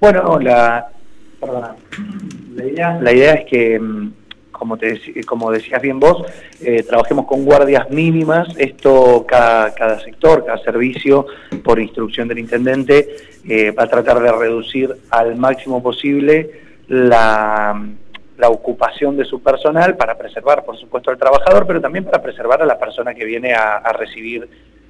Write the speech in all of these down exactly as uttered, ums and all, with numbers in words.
Bueno, la, perdona, la, idea, la idea es que, como, te, como decías bien vos, eh, trabajemos con guardias mínimas. Esto, cada, cada sector, cada servicio, por instrucción del intendente, eh, va a tratar de reducir al máximo posible la, la ocupación de su personal para preservar, por supuesto, al trabajador, pero también para preservar a la persona que viene a, a recibir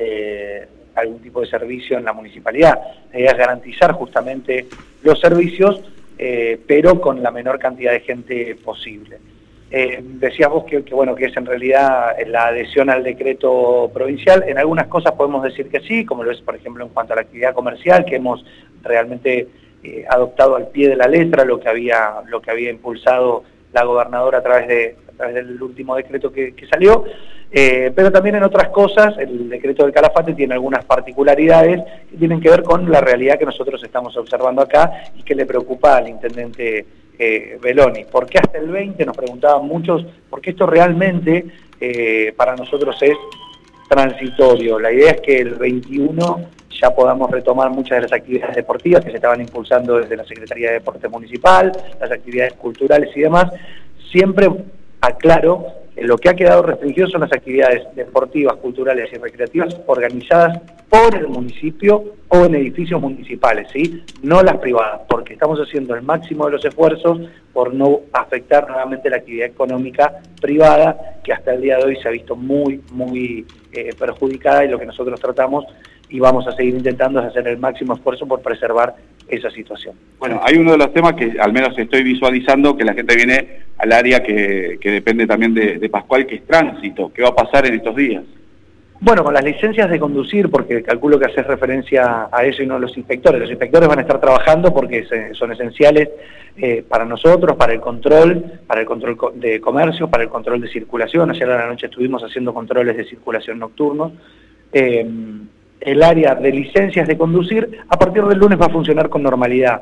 eh, algún tipo de servicio en la municipalidad. La idea es garantizar justamente los servicios, eh, pero con la menor cantidad de gente posible. Eh, decías vos que, que, bueno, que es en realidad la adhesión al decreto provincial. En algunas cosas podemos decir que sí, como lo es, por ejemplo, en cuanto a la actividad comercial, que hemos realmente eh, adoptado al pie de la letra lo que había, lo que había impulsado la gobernadora a través, de, a través del último decreto que, que salió. Eh, pero también en otras cosas, el decreto del Calafate tiene algunas particularidades que tienen que ver con la realidad que nosotros estamos observando acá y que le preocupa al intendente eh, Belloni. ¿Por qué hasta el veinte? Nos preguntaban muchos, porque esto realmente eh, para nosotros es transitorio. La idea es que el veintiuno ya podamos retomar muchas de las actividades deportivas que se estaban impulsando desde la Secretaría de Deporte Municipal, las actividades culturales y demás. Siempre aclaro, lo que ha quedado restringido son las actividades deportivas, culturales y recreativas organizadas por el municipio o en edificios municipales, ¿sí? No las privadas, porque estamos haciendo el máximo de los esfuerzos por no afectar nuevamente la actividad económica privada, que hasta el día de hoy se ha visto muy, muy eh, perjudicada, y lo que nosotros tratamos y vamos a seguir intentando es hacer el máximo esfuerzo por preservar esa situación. Bueno, hay uno de los temas que al menos estoy visualizando, que la gente viene al área que, que depende también de, de Pascual, que es tránsito. ¿Qué va a pasar en estos días? Bueno, con las licencias de conducir, porque calculo que haces referencia a eso y no a los inspectores. Los inspectores van a estar trabajando porque son esenciales eh, para nosotros, para el control, para el control de comercio, para el control de circulación. Ayer a la noche estuvimos haciendo controles de circulación nocturnos. Eh, el área de licencias de conducir, a partir del lunes va a funcionar con normalidad.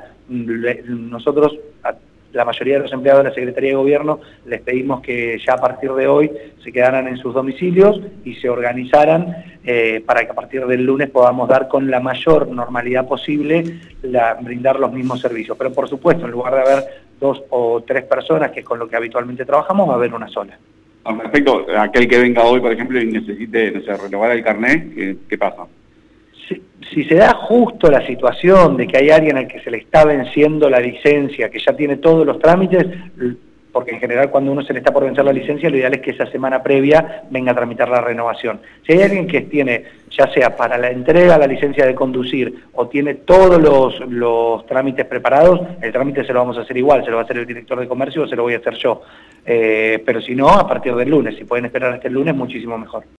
Nosotros, a la mayoría de los empleados de la Secretaría de Gobierno, les pedimos que ya a partir de hoy se quedaran en sus domicilios y se organizaran eh, para que a partir del lunes podamos dar con la mayor normalidad posible, la, brindar los mismos servicios. Pero por supuesto, en lugar de haber dos o tres personas, que es con lo que habitualmente trabajamos, va a haber una sola. Con respecto a aquel que venga hoy, por ejemplo, y necesite, no sé, renovar el carnet, ¿qué, qué pasa? Si, si se da justo la situación de que hay alguien al que se le está venciendo la licencia, que ya tiene todos los trámites, porque en general cuando uno se le está por vencer la licencia, lo ideal es que esa semana previa venga a tramitar la renovación. Si hay alguien que tiene, ya sea para la entrega de la licencia de conducir o tiene todos los, los trámites preparados, el trámite se lo vamos a hacer igual, se lo va a hacer el director de comercio o se lo voy a hacer yo. Eh, pero si no, a partir del lunes, si pueden esperar hasta el lunes, muchísimo mejor.